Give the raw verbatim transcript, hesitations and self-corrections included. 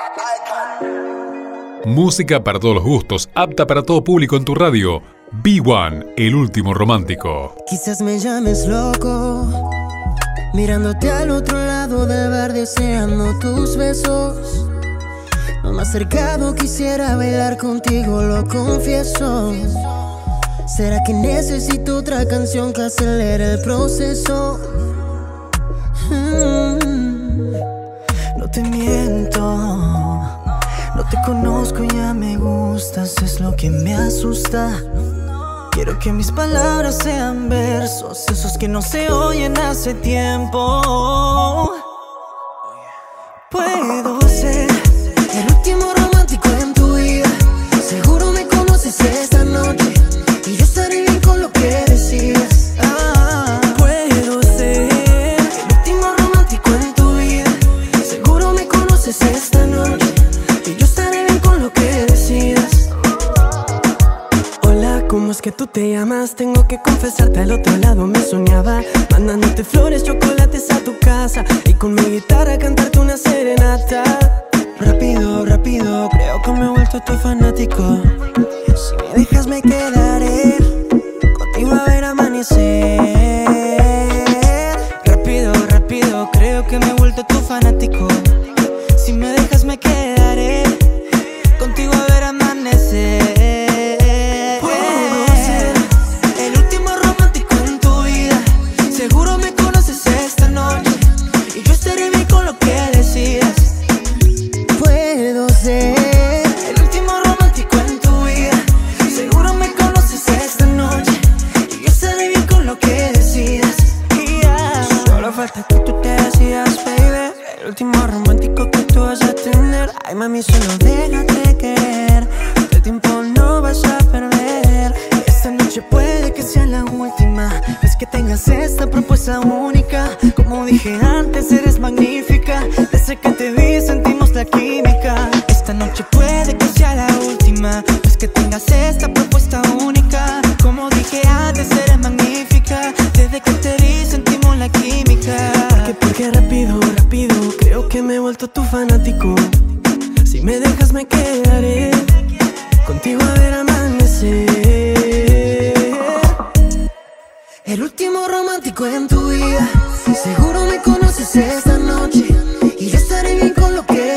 Música para todos los gustos, apta para todo público en tu radio. B uno, el último romántico. Quizás me llames loco, mirándote al otro lado del bar, deseando tus besos. Lo más cercano quisiera bailar contigo, lo confieso. ¿Será que necesito otra canción que acelere el proceso? Mm, no te miento, no te conozco, ya me gustas, es lo que me asusta. Quiero que mis palabras sean versos, esos que no se oyen hace tiempo. Puedo ser el último romántico en tu vida. Seguro me conoces esta noche y yo estaré bien con lo que decidas. Ah, puedo ser el último romántico en tu vida. Seguro me conoces esta noche y yo estaré bien con lo que decidas. Hola, ¿cómo es que tú te llamas? Tengo que confesarte, al otro lado me soñaba, mandándote flores, chocolates a tu casa y con mi guitarra cantarte una serenata. Rápido, rápido, creo que me he vuelto tu fanático. Si me dejas me quedaré contigo a ver amanecer. Rápido, rápido, creo que me he vuelto tu fanático. Si me dejas me quedaré contigo a ver amanecer. Puedo ser el último romántico en tu vida. Seguro me conoces esta noche y yo estaré bien con lo que decidas. Puedo ser el último romántico en tu vida. Seguro me conoces esta noche y yo estaré bien con lo que decidas. Yeah. Solo falta que tú te decidas, baby. El último romántico que tú vas a tener. Ay, mami, solo déjate querer. El tiempo no vas a perder. Esta noche puede que sea la última vez que tengas esta propuesta única. Como dije antes, eres magnífica. Desde que te vi sentimos la química. Esta noche puede que sea la última vez que tengas esta propuesta única. Como dije antes, eres magnífica. Desde que te vi sentimos la química. Porque, porque rápido, rápido, creo que me he vuelto tu fanático. Si me dejas me quedaré contigo a ver amanecer. El último romántico en tu vida. Seguro me conoces esta noche y yo estaré bien con lo que